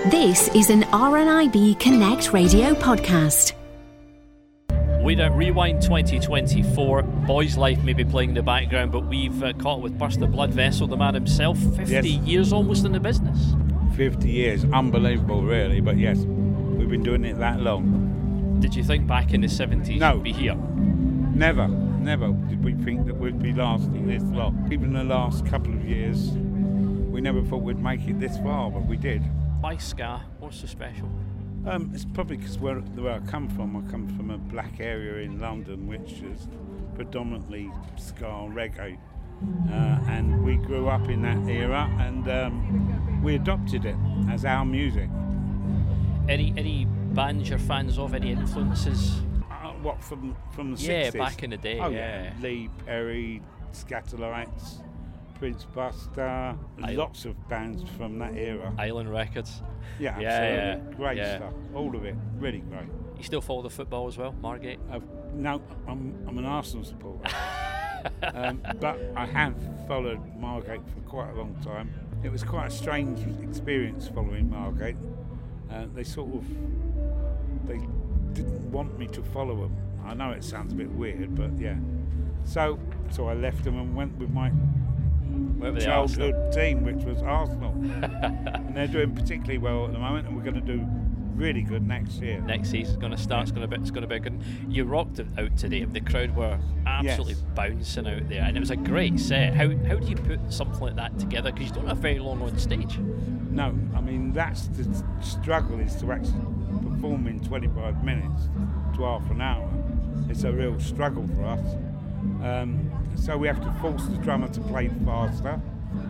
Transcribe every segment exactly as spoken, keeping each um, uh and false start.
This is an R N I B Connect radio podcast. We're at Rewind twenty twenty-four. Boys Life may be playing in the background, but we've uh, caught with Burst the Blood Vessel, the man himself, fifty yes. years almost in the business. fifty years, unbelievable really, but yes, we've been doing it that long. Did you think back in the seventies no, you'd be here? Never, never did we think that we'd be lasting this long. Even the last couple of years, we never thought we'd make it this far, but we did. Why ska? What's so special? Um, it's probably because where, where I come from, I come from a black area in London, which is predominantly ska and reggae. Uh, and we grew up in that era, and um, we adopted it as our music. Any any bands you're fans of? Any influences? Uh, what, from from the yeah, sixties? Yeah, back in the day. Oh yeah. yeah, Lee Perry, Scatolites, Prince Buster, I- lots of bands from that era. Island Records. Yeah, Yeah, absolutely. yeah, Great yeah. stuff, all of it, really great. You still follow the football as well, Margate? Uh, no, I'm, I'm an Arsenal supporter. um, but I have followed Margate for quite a long time. It was quite a strange experience following Margate. Uh, they sort of, they didn't want me to follow them. I know it sounds a bit weird, but yeah. So, so I left them and went with my Whatever childhood team, which was Arsenal. And they're doing particularly well at the moment, and we're going to do really good next year. Next season's going to start. It's going to be. It's going to be good. You rocked it out today. The crowd were absolutely Yes. bouncing out there, and it was a great set. How how do you put something like that together? Because you don't have very long on stage. No, I mean that's the struggle, is to actually perform in twenty-five minutes to half an hour. It's a real struggle for us. Um, so we have to force the drummer to play faster.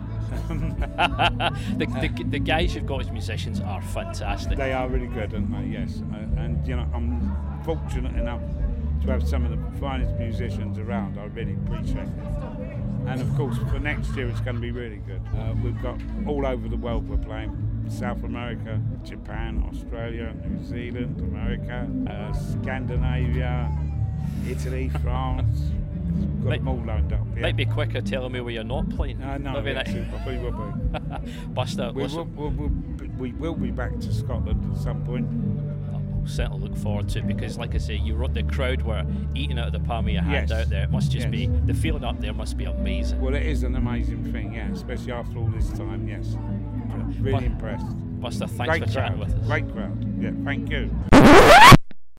the, the the guys you've got as musicians are fantastic. They are really good, aren't they? Yes, uh, and you know I'm fortunate enough to have some of the finest musicians around. I really appreciate it. And of course, for next year it's going to be really good. Uh, we've got all over the world we're playing: South America, Japan, Australia, New Zealand, America, uh, Scandinavia, Italy, France. We've got Might- them all lined up. Yeah. Might be quicker telling me where you're not playing. Uh, no, Maybe yes, that- we will be. Buster, We listen, will, we'll, we'll, we will be back to Scotland at some point. I'll certainly look forward to it, because, like I say, you wrote the crowd were eating out of the palm of your hand Yes. out there. It must just Yes. be the feeling up there must be amazing. Well, it is an amazing thing, yeah, especially after all this time, yes. Really But- impressed. Buster, thanks Great for chatting crowd, with us. great crowd. Yeah, thank you.